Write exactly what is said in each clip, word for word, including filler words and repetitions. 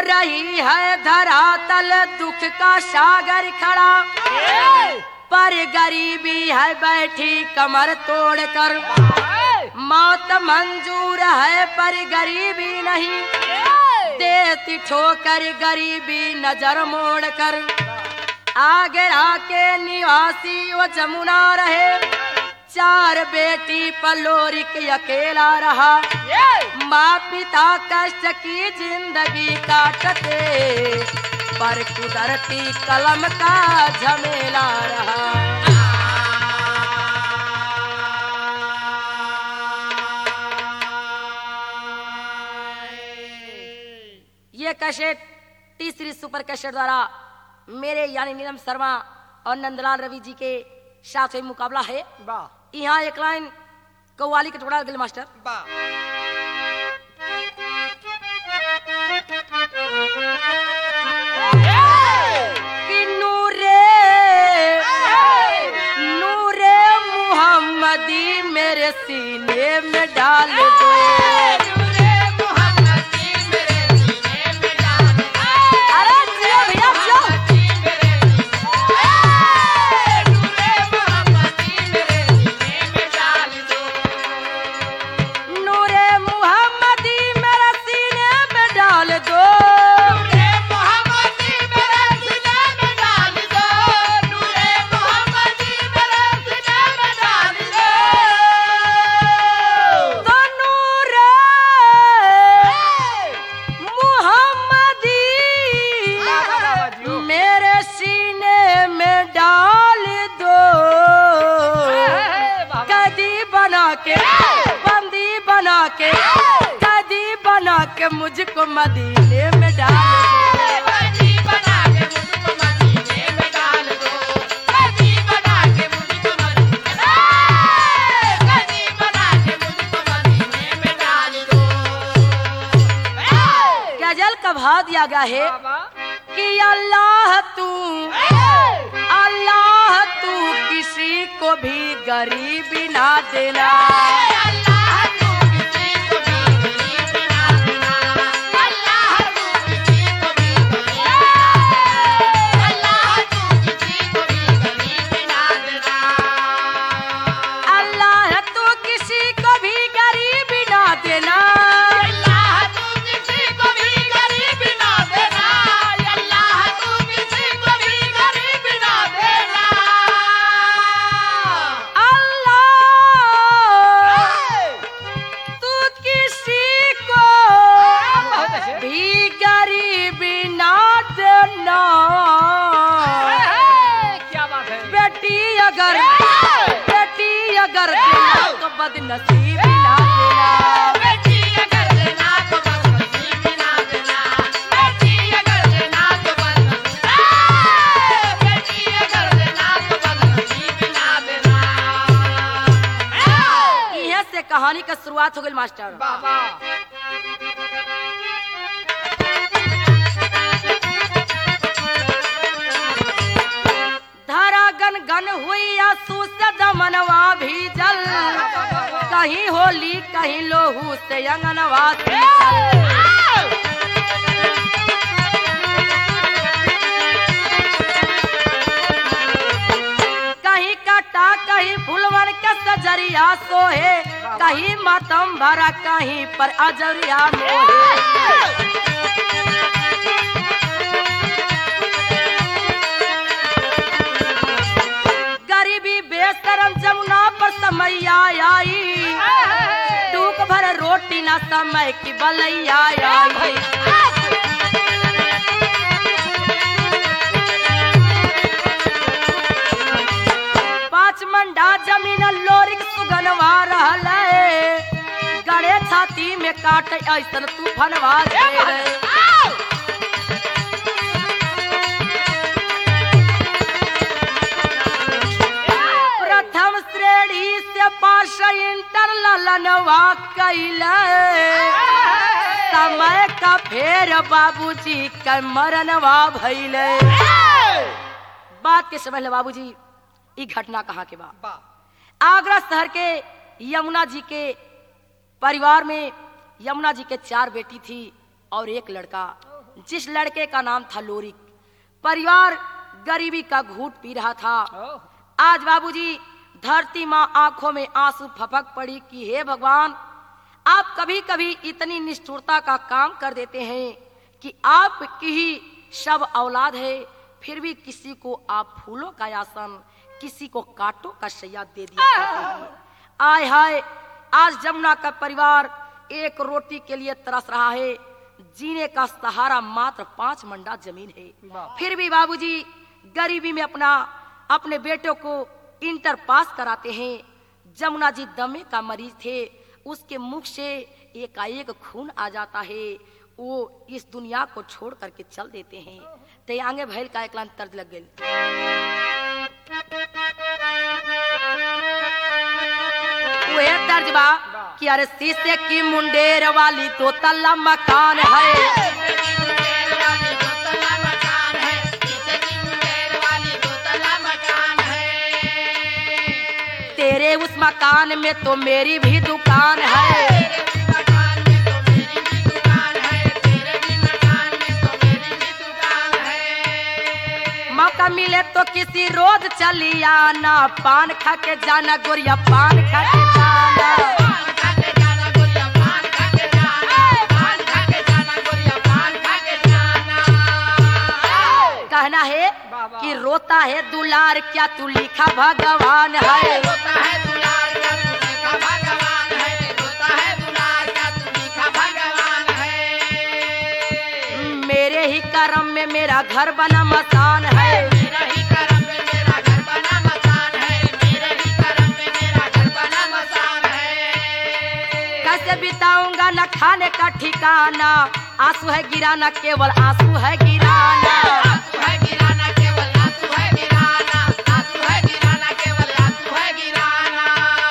रही है धरातल दुख का सागर खड़ा, पर गरीबी है बैठी कमर तोड़कर। मौत मंजूर है पर गरीबी नहीं, देती ठोकर गरीबी नजर मोड़ कर। आगरा के निवासी वो जमुना रहे, चार बेटी पलोरिक अकेला रहा। माँ पिता कष्ट की जिंदगी काटते, पर कुदरती कलम का झमेला रहा। ये कैसेट तीसरी सुपर कैसेट द्वारा मेरे यानी नीलम शर्मा और नंदलाल रवि जी के साथ में मुकाबला है। यहाँ एक लाइन कव्वाली के टुकड़ा दिल मास्टर। कि नूरे नूरे मुहम्मदी मेरे सीने में डाल दो। के मुझको मदीने में डाल दो, कदी बना के मुझको मदीने में डाल दो, कदी बना के मुझको मदीने में, कदी बना के मुझको मदीने में डाल दो। गजल का भाव दिया गया है कि अल्लाह तू अल्लाह तू किसी को भी गरीबी ना देना। बदनसीब ना देना बेटी, अगर देना तो बदनसीब ना देना बेटी, अगर देना तो बदनसीब, बेटी अगर देना तो बदनसीब ना देना। यहाँ से कहानी का शुरुआत हो गई मास्टर। बाबा धारा गन गन हुई आंसू से दमनवा भी जल, कहीं होली कहीं लोहू से अंगनवा से कहीं काटा कहीं फुलवन के सजरिया सोहे, कहीं मातम भरा कहीं पर अजरिया मोहे। गरीबी बेशरम जमुना पर समैया आई, टूक भर रोटी ना समय की बलैया आई। पांच मंडा जमीन लोरिक सुगनवा रहल, गड़े छाती में काट ऐसन तूफानवा रहे। प्रथम श्रेणी से पास इंटर ललनवा कैले, समय का फेर बाबूजी का मरनवा भइले। बात के समझ ले बाबूजी, ई घटना कहाँ के बा? आगरा शहर के यमुना जी के परिवार में यमुना जी के चार बेटी थी और एक लड़का। जिस लड़के का नाम था लोरिक, परिवार गरीबी का घूंट पी रहा था। आज बाबूजी धरती माँ आंखों में आंसू फपक पड़ी कि हे भगवान, आप कभी कभी इतनी निष्ठुरता का काम कर देते हैं कि आपकी ही सब औलाद है, फिर भी किसी को आप फूलों का आसन, किसी को कांटों का शैया दे दिया करते हैं। आय हाय, आज जमुना का परिवार एक रोटी के लिए तरस रहा है, जीने का सहारा मात्र पांच मंडा जमीन है। फिर भी बाबूजी गरीबी में अपना अपने बेटों को इंटर पास कराते हैं। जमुना जी दमे का मरीज थे, उसके मुख से एकाएक खून आ जाता है, वो इस दुनिया को छोड़ करके चल देते हैं। ते आगे भैल का एक लाइन तर्ज लग गई। वह तर्ज बा कि अरे शीशे की मुंडेर वाली दो तल्ला मकान है, तेरे उस मकान में तो मेरी भी दुकान है। मौका मिले तो किसी रोज चली आना, पान खा के जाना गोरिया, पान खा के जाना, कहना है कि रोता है दुलार क्या तू लिखा भगवान है, रोता है दुलार क्या तू लिखा भगवान है, रोता है दुलार क्या तू लिखा भगवान है। मेरे ही कर्म में मेरा घर बना मकान है, मेरा ही कर्म में मेरा घर बना मकान है, मेरे ही कर्म में मेरा घर बना मकान है। कैसे बिताऊंगा न खाने का ठिकाना, आंसू है गिराना केवल आंसू है गिराना, आंसू है गिराना केवल आंसू है गिराना, आंसू है गिराना केवल आंसू है गिराना।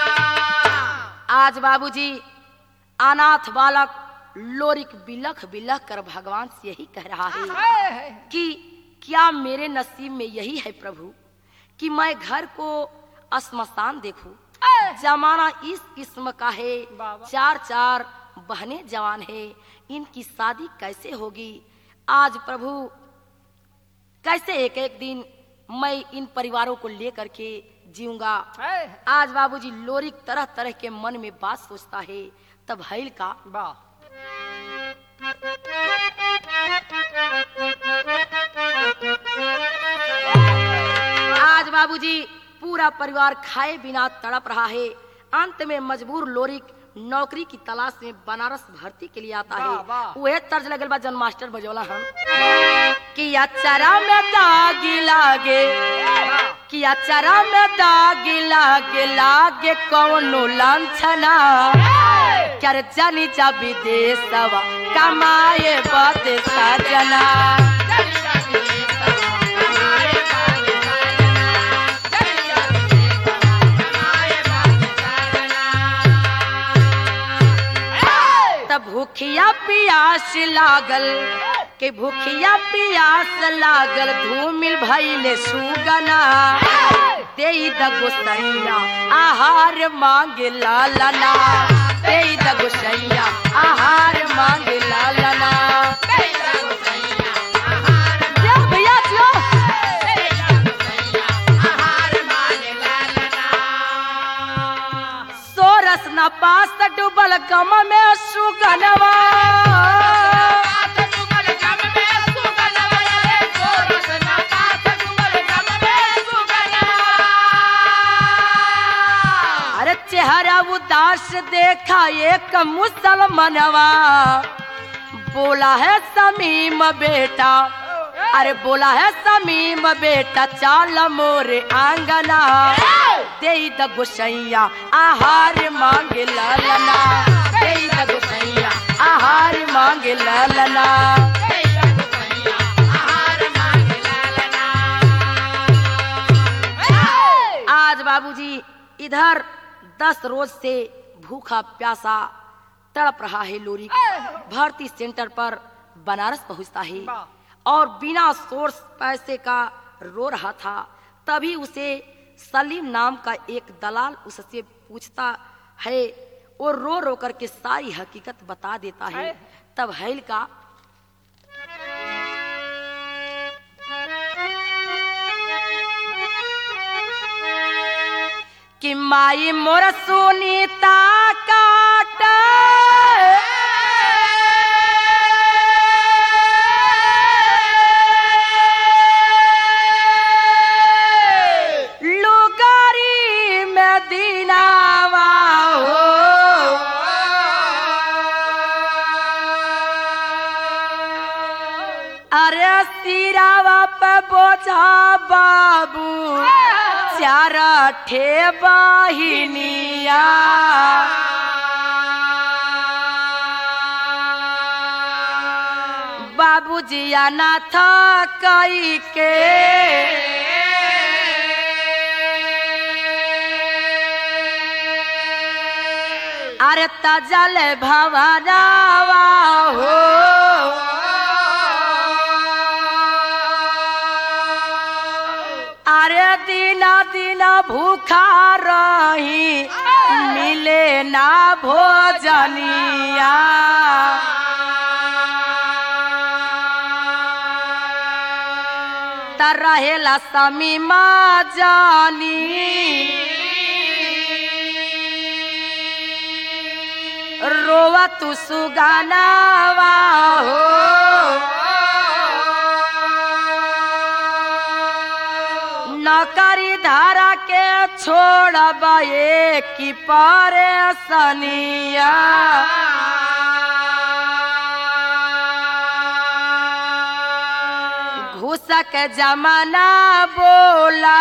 आज बाबूजी अनाथ बालक लोरिक बिलख बिलख कर भगवान से यही कह रहा है कि क्या मेरे नसीब में यही है प्रभु कि मैं घर को श्मशान देखूं। जमाना इस किस्म का है, चार चार बहनें जवान है, इनकी शादी कैसे होगी। आज प्रभु कैसे एक एक दिन मैं इन परिवारों को लेकर के जीऊंगा। आज बाबूजी लोरिक तरह तरह के मन में बात सोचता है। तब हैल का आज बाबूजी पूरा परिवार खाए बिना तड़प रहा है। अंत में मजबूर लोरिक नौकरी की तलाश में बनारस भर्ती के लिए आता है। वह तर्ज लगल बा जन मास्टर बजौला हम कि अचरा में दागी लागे, कि अचरा में दागी लागे, लागे कौनो लांछना, क्या रे जानी जा विदेशवा कमाए बद सजना, भूखिया पियास लागल के भूखिया पियास लागल, धूमिल भइले सुगना, देई द गोसैया आहार मांगे लालना, देई द गोसैया आहार मांगे लालना। भैया सोरस न पास डूबल गम में सुगनवा, अरे चेहरा उदास देखा एक मुसलमानवा, बोला है समीम बेटा, अरे बोला है समीम बेटा चाल मोरे आंगना, देई द गोसैया आहार मांगे लालना, देई द गोसैया आहार मांगे लालना। आज बाबूजी इधर दस रोज से भूखा प्यासा तड़प रहा है लोरिक। भर्ती सेंटर पर बनारस पहुंचता है और बिना सोर्स पैसे का रो रहा था। तभी उसे सलीम नाम का एक दलाल उससे पूछता है, वो रो रो करके सारी हकीकत बता देता है। तब हैल का कि माई मोर सुनीता काट लुगारी में दीनावा हो अरे सिरावा पे बोझा बाबू चार ठे बहिनिया बाबूजी अनाथ कई के अरे तजल भवनावा हो अरे दीना दीना भूखा रही मिले ना भोजनिया तर रहेला समीमा जानी रोवा तू सुगानावा हो नौकरी धारा के छोड़ब की परेशानिया घूसक जमाना बोला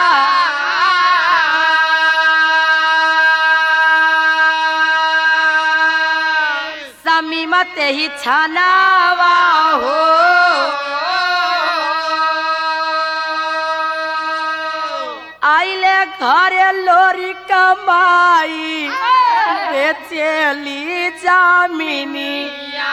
समीमत ही छानावा हो आइले घरे लोरी कमाई बेचेली जामिनिया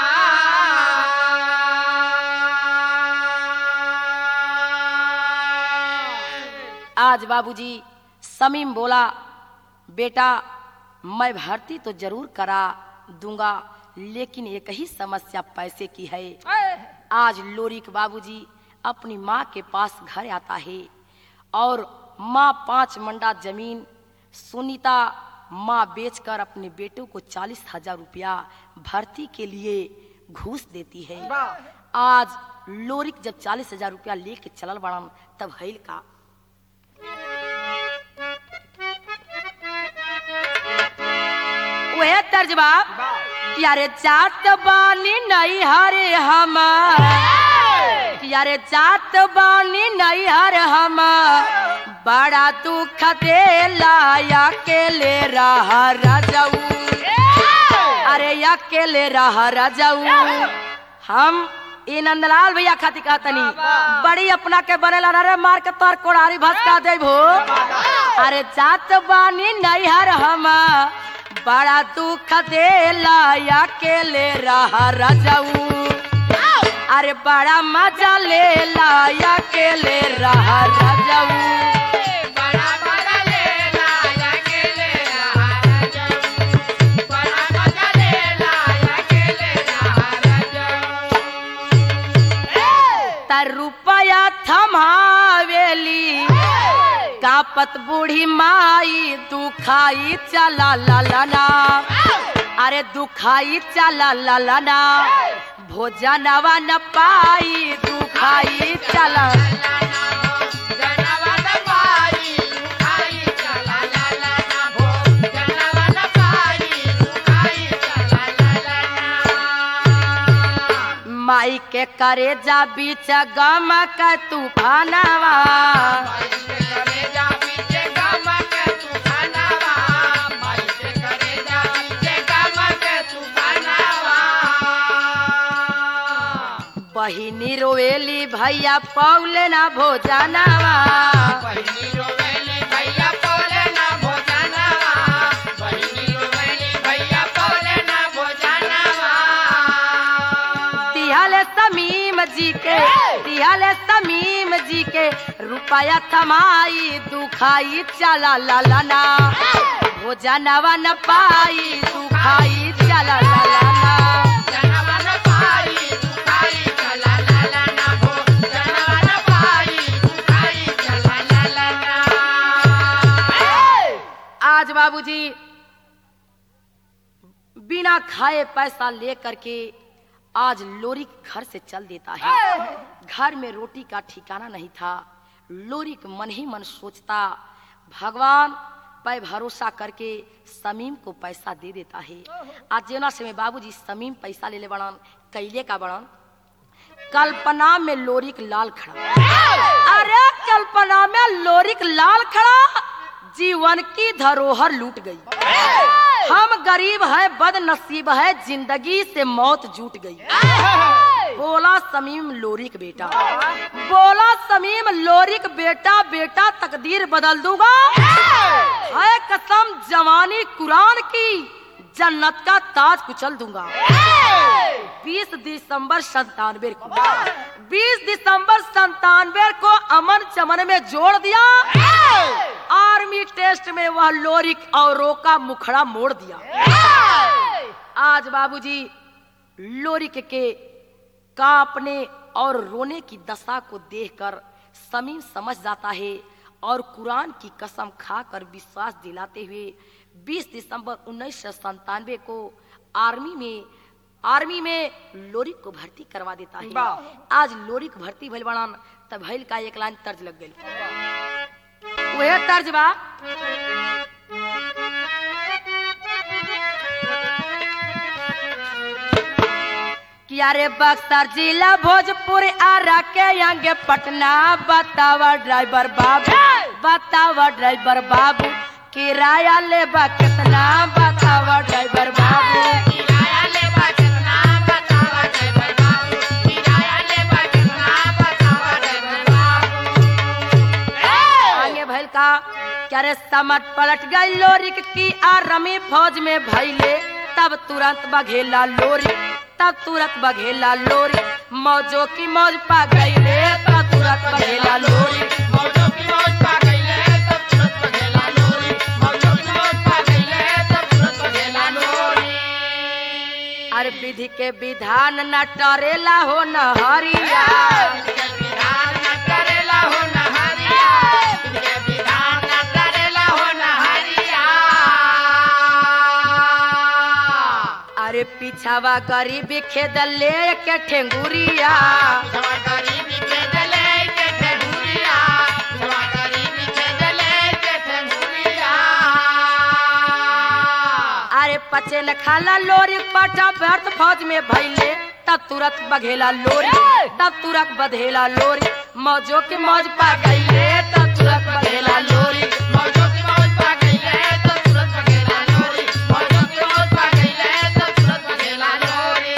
आज बाबूजी समीम बोला बेटा मैं भर्ती तो जरूर करा दूंगा लेकिन एक ही समस्या पैसे की है। आज लोरी के बाबूजी अपनी माँ के पास घर आता है और माँ पांच मंडा जमीन सुनीता माँ बेचकर अपने बेटों को चालीस हजार रुपया भर्ती के लिए घूस देती है। आज लोरिक जब चालीस हजार रुपया लेके चलल बड़न तब हैल का वह तर्जबा यारे जात बानी नहीं हरे हम यारे जात बानी नहीं हर हम बड़ा दुख दे लाया अकेले रहा राजाऊ अरे अकेले रहा राजाऊ हम ये नंदलाल भैया खाती कहतनी बड़ी अपना के बनेला रे मार के तोर कोड़ारी भसका देबो अरे जात बानी नहीं हर हम बड़ा दुख दे लाया अकेले रहा राजाऊ अरे बड़ा मजा ले लाया अकेले रहा राजाऊ बड़ा मजा ले लाया अकेले रहा राजाऊ बड़ा मजा ले लाया अकेले रहा राजाऊ तर रुपया थमावेली कापत बूढ़ी माई दुखाई चला ललना अरे दुखाई चला ललना भोजनवा न पाई दुखाई चला भोजनवा न पाई दुखाई चला ललना भोजनवा न पाई दुखाई चला ललना माई के करे जा बीच गम का तूफानवा बहिनी रोवेली भैया पौले ना भोजनवा बहिनी रोवेली भैया पौले ना भोजनवा बहिनी रोवेली भैया पौले ना भोजनवा तिहाले समीम जी के तिहाले समीम जी के रुपया थमाई दुखाई चला ललना भोजनवा न पाई दुखाई चला ललना बाबूजी बिना खाए पैसा लेकर के आज लोरिक घर से चल देता है। घर में रोटी का ठिकाना नहीं था। लोरिक मन ही मन सोचता, भगवान पे भरोसा करके समीम को पैसा दे देता है। आज जेना से में बाबूजी समीम पैसा ले ले बड़न, कैले का बड़न, कल्पना में लोरिक लाल खड़ा। अरे कल्पना में लोरिक लाल खड़ा, जीवन की धरोहर लूट गई। हम गरीब है, बदनसीब है, जिंदगी से मौत जूट गई। बोला समीम लोरिक बेटा, बोला समीम लोरिक बेटा, बेटा तकदीर बदल दूंगा। है कसम जवानी कुरान की, जन्नत का ताज कुचल दूंगा। बीस दिसंबर संतानवे को बीस दिसंबर संतानवे को अमन चमन में जोड़ दिया। आर्मी टेस्ट में वह लोरिक और का मुखड़ा मोड़ दिया। आज बाबूजी लोरिक के कांपने और रोने की दशा को देखकर समीम समझ जाता है और कुरान की कसम खाकर विश्वास दिलाते हुए बीस दिसंबर उन्नीस सौ संतानवे को आर्मी में आर्मी में लोरिक को भर्ती करवा देता है। आज लोरिक भर्ती भइल बड़न तब भइल का एक लाइन तर्ज लग गई। वह तर्ज बा, कि अरे बक्सर जिला भोजपुर आरा के आगे पटना, बतावा ड्राइवर बाबू, बतावा ड्राइवर बाबू किराया लेबा कितना, बतावा ड्राइवर बाबू किराया लेबा कितना, बतावा ड्राइवर बाबू किराया लेबा कितना, बतावा ड्राइवर बाबू। आगे भइल का, क्या रे समट पलट गई लोरिक की आर्मी फौज में भइले, तब तुरंत बघेला लोरिक, तब तुरंत बघेला लोरिक, मौजों की मौज पा गई रे, तब तुरंत बघेला लोरिक, मौजों की मौज पा गई रे, तब तुरंत बघेला लोरिक, मौजों की मौज पा गई रे, तब तुरंत बघेला लोरिक। अरे विधि के विधान न टरेला हो न हरिया, विधि के विधान न टरेला हो न हरिया, विधि के विधान न टरेला हो न हरिया। अरे पिछावा गरीबी खेद ले के ठेंगुरिया, पिछावा गरीबी खेद ले के ठेंगुरिया, पिछावा गरीबी खेद ले के ठेंगुरिया। अरे पचे न खाला लोरी पाटा व्यर्थ फौज में भइले, तब तुरंत बघेला लोरी, तब तुरंत बधेला लोरी, मौजों की मौज पा गई रे, तब तुरंत बघेला लोरी, मौजों की मौज पा गई रे, तब तुरंत बघेला लोरी, मौजों की मौज पा गई रे, तब तुरंत बघेला लोरी।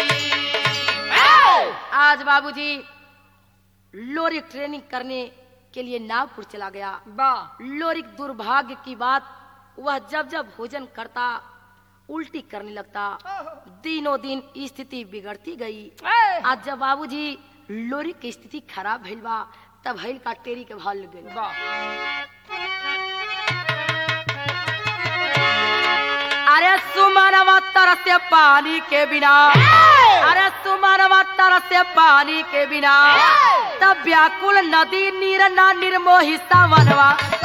आज बाबूजी लोरिक ट्रेनिंग करने के लिए नागपुर चला गया। लोरिक दुर्भाग्य की बात, वह जब जब भोजन करता उल्टी करने लगता। दिनों दिन स्थिति बिगड़ती गई। आज जब बाबूजी लोरिक की स्थिति खराब भइल बा, तब भइल का टेरी के भाव लग गई। अरे सुमनवा तरसे पानी के बिना, अरे सुमनवा तरसे पानी के बिना, तब व्याकुल नदी नीर ना निर्मोही सावनवा,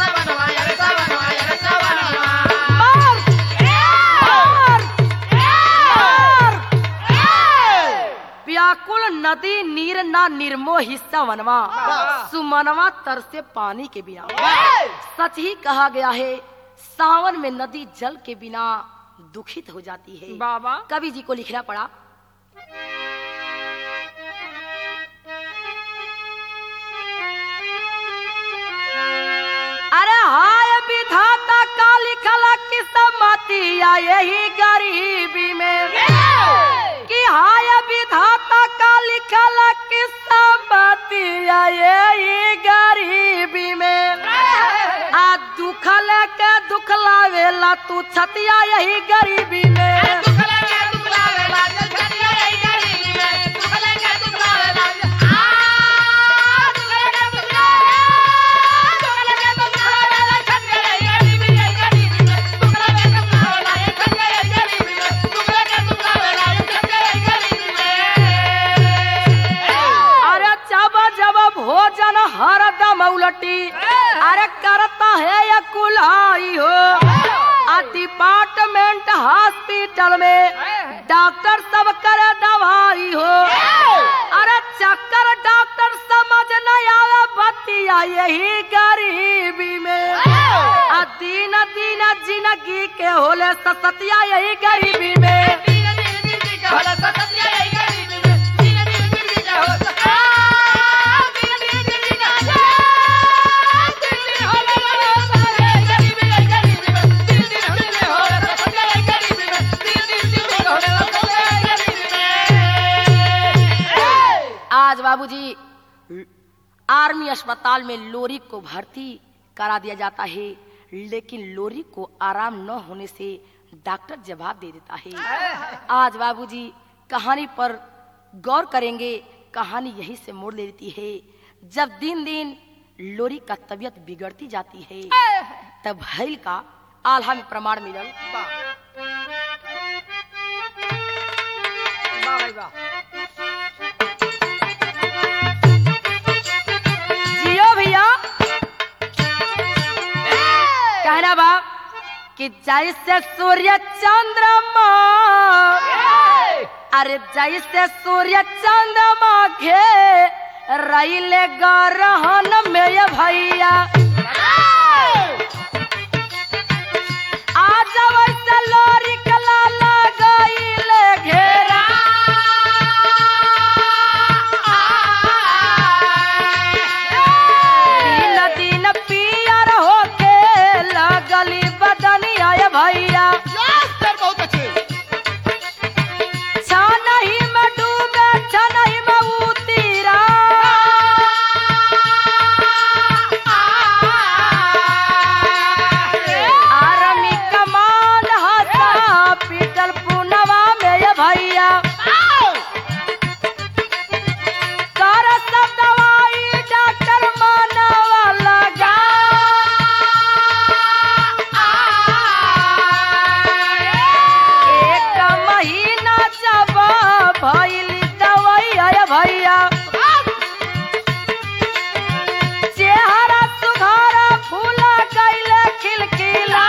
व्याकुल नदी नीर ना निर्मोही सावनवा, सुमनवा तरसे पानी के बिना। सच ही कहा गया है, सावन में नदी जल के बिना दुखित हो जाती है। बाबा कवि जी को लिखना पड़ा, अरे हाय विधाता का लिखला किस्मतिया यही गरीबी में, कि हाय विधाता का लिखला किस्मतिया यही गरीबी में। आ दुख लेके दुख लावेला तू छतिया यही गरीबी में, दुख लेके दुख लावेला तू छतिया यही गरीबी में, दुख लेके दुख लावेला आ दुख लेके दुख लावेला, दुख लेके दुख लावेला छतिया यही गरीबी में, गरीबी में, दुख लेके दुख लावेला ये छतिया यही गरीबी में, दुख लेके दुख लावेला ये छतिया यही गरीबी में। अरे जब जब भोजन हरदम उलटी, अरे करता है या कुल्हाई हो, आदि यही गरीबी में आ दिन दिन जिंदगी के होले ससतिया यही गरीबी में आज बाबूजी आर्मी अस्पताल में लोरी को भर्ती करा दिया जाता है, लेकिन लोरी को आराम न होने से डॉक्टर जवाब दे देता है। आज बाबूजी कहानी पर गौर करेंगे, कहानी यहीं से मोड़ ले देती है। जब दिन दिन लोरी का तबीयत बिगड़ती जाती है तब भैल का आल्हा में प्रमाण मिलल। कहना बाप कि जैसे सूर्य चंद्रमा अरे जैसे सूर्य चंद्रमा घे रईले गरहन में ये भैया आज वैसे लोरी कला लगाइले घेरा दिन दिन पियर होके लगली बदनी आए भैया बहुत अच्छे छानही में डूबे छानही में उतीरा आर्मी कमान हसा पीटल पुनवा में ये भैया कर सब दवाई डॉक्टर मानवा लगा एक महीना जब भइली दवाई आया भैया चेहरा सुघारा फूला गइले खिलखिला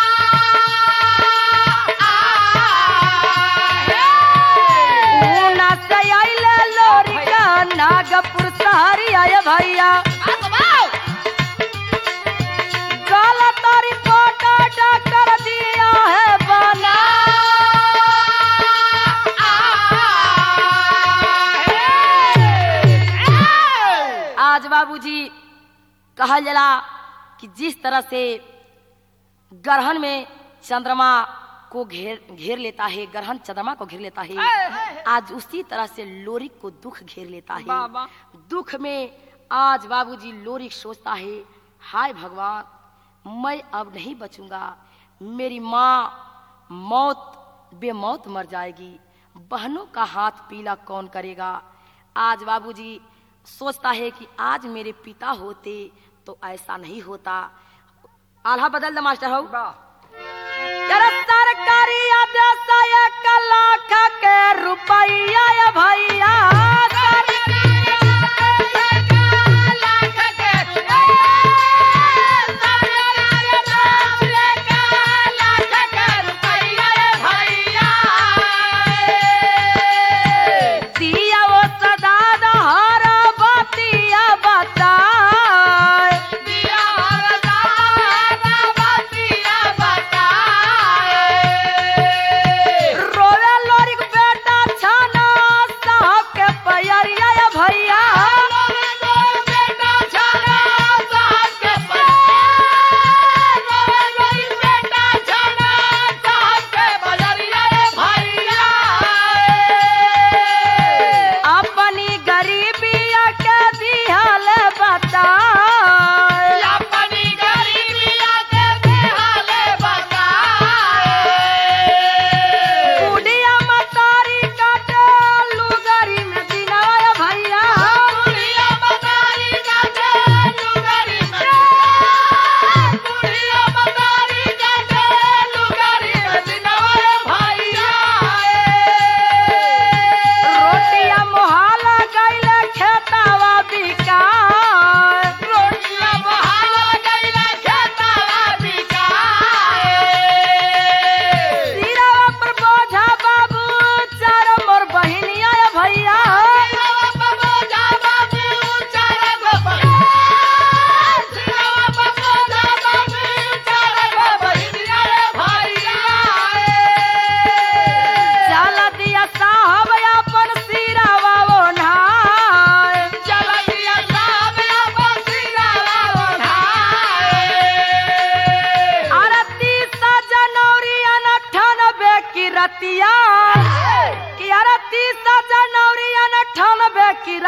ऊना से आइले लोरी का नागपुर शहरी आया भैया गलत रिपोर्ट डॉक्टर दिया है बना आज बाबूजी कहा जला कि जिस तरह से ग्रहण में चंद्रमा को घेर घेर लेता है, ग्रहण चंद्रमा को घेर लेता है, आज उसी तरह से लोरी को दुख घेर लेता है। दुख में आज बाबूजी लोरी सोचता है, हाय भगवान, मैं अब नहीं बचूंगा, मेरी माँ मौत बेमौत मर जाएगी, बहनों का हाथ पीला कौन करेगा। आज बाबूजी सोचता है कि आज मेरे पिता होते तो ऐसा नहीं होता। आल्हा बदल दे मास्टर हो सरकारी आदेश एक लाख के रुपया या भैया दिया वो सदा दहारा बतिया बता रोवे लोरी के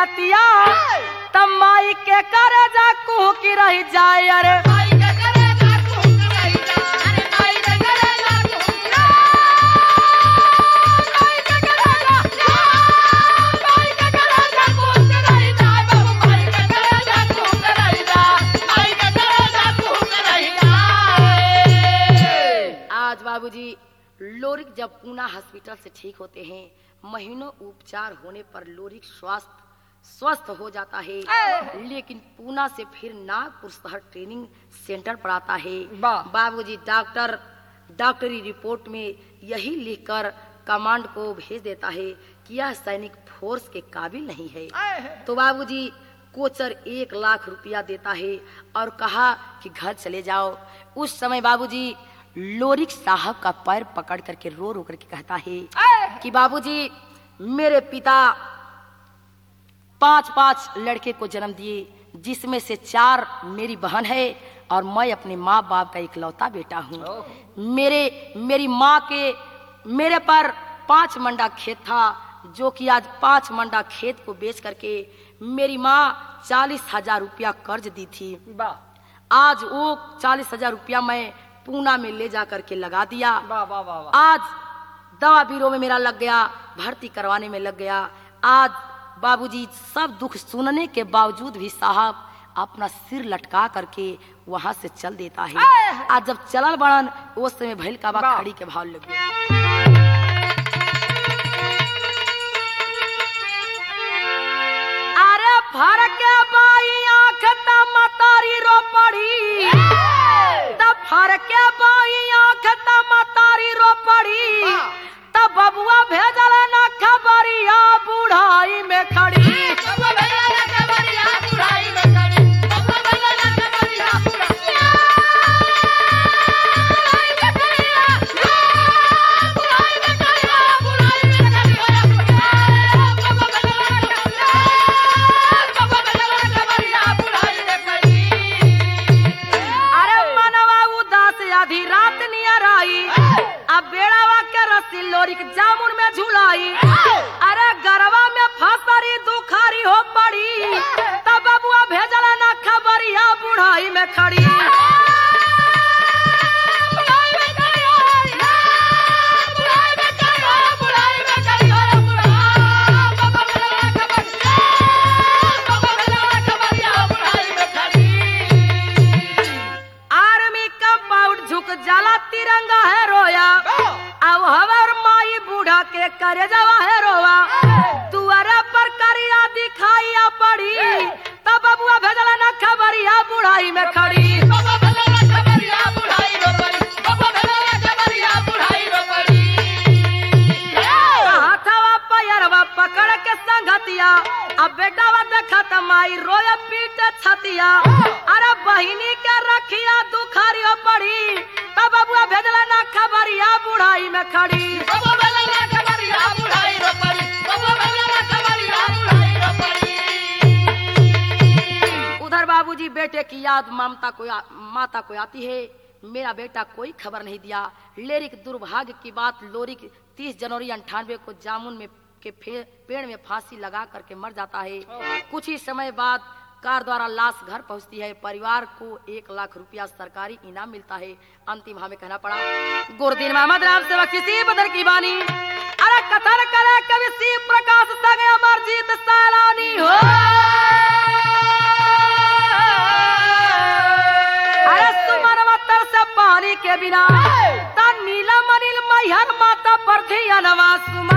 गलतिया तब माई के करे जा कुह की रही जाए अरे बाबूजी लोरिक जब पूना हॉस्पिटल से ठीक होते हैं, महीनों उपचार होने पर लोरिक स्वास्थ्य स्वस्थ हो जाता है, लेकिन पूना से फिर नागपुर शहर ट्रेनिंग सेंटर पर आता है। बाबूजी डॉक्टर डॉक्टरी रिपोर्ट में यही लिखकर कमांड को भेज देता है कि यह सैनिक फोर्स के काबिल नहीं है। तो बाबूजी कोचर एक लाख रुपया देता है और कहा कि घर चले जाओ। उस समय बाबूजी लोरिक साहब का पैर पकड़ करके रो रो करके कहता है कि बाबूजी मेरे पिता पांच पांच लड़के को जन्म दिए, जिसमें से चार मेरी बहन है और मैं अपने माँ बाप का इकलौता बेटा हूँ। मेरे मेरी माँ के मेरे पर पांच मंडा खेत था, जो कि आज पांच मंडा खेत को बेच करके मेरी माँ चालीस हजार रुपया कर्ज दी थी। आज वो चालीस हजार रुपया मैं पूना में ले जा करके लगा दिया। बा, बा, बा, बा। आज दवा बीरो में मेरा लग गया, भर्ती करवाने में लग गया। आज बाबूजी सब दुख सुनने के बावजूद भी साहब अपना सिर लटका करके वहां से चल देता है। आज जब चलल बड़न उस समय भैल का बा खड़ी के भाव लग गया। अरे भर के बाई आंख मतारी रो पड़ी, तब भर के बाई आंख मतारी रो पड़ी, तब बबुआ भेजल ना खबरिया बुढ़ाई में खड़ी। लोरिक जामुन में झुलाई, अरे गरवा में फसरी दुखारी हो पड़ी, तब बबुआ भेजल ना खबरिया बुढ़ाई में खड़ी। आर्मी कंपाउंड झुक जाला तिरंगा है रोया, अब हवर माई बूढ़ा के करे जवा है रोवा, तुअरा पर करिया दिखाइया पड़ी, तब बबुआ भेजला ना खबरिया बुढ़ाई में खड़ी। हाथवा पैरवा पकड़ के संगतिया, अब बेटावा देखा त माई रोया पीट छतिया, अरे बहिनी के रखिया दुखारी हो पड़ी, तब बबुआ भेजला ना खबरिया बुढ़ाई में खड़ी। उधर बाबूजी बेटे की याद ममता को माता को आती है, मेरा बेटा कोई खबर नहीं दिया। लेरिक दुर्भाग्य की बात, लोरिक तीस जनवरी अंठानवे को जामुन में के पेड़ में फांसी लगा करके मर जाता है। कुछ ही समय बाद कार द्वारा लाश घर पहुंचती है। परिवार को एक लाख रुपया सरकारी इनाम मिलता है। अंतिम हमें कहना पड़ा, गुरुदीन मोहम्मद राम सेवक किसी बदर की बानी, अरे कथन करे कवि सी प्रकाश संग अमरजीत सैलानी हो। अरे सुमन वतर से पानी के बिना नीला मनील मैहर माता पर थी अनवा।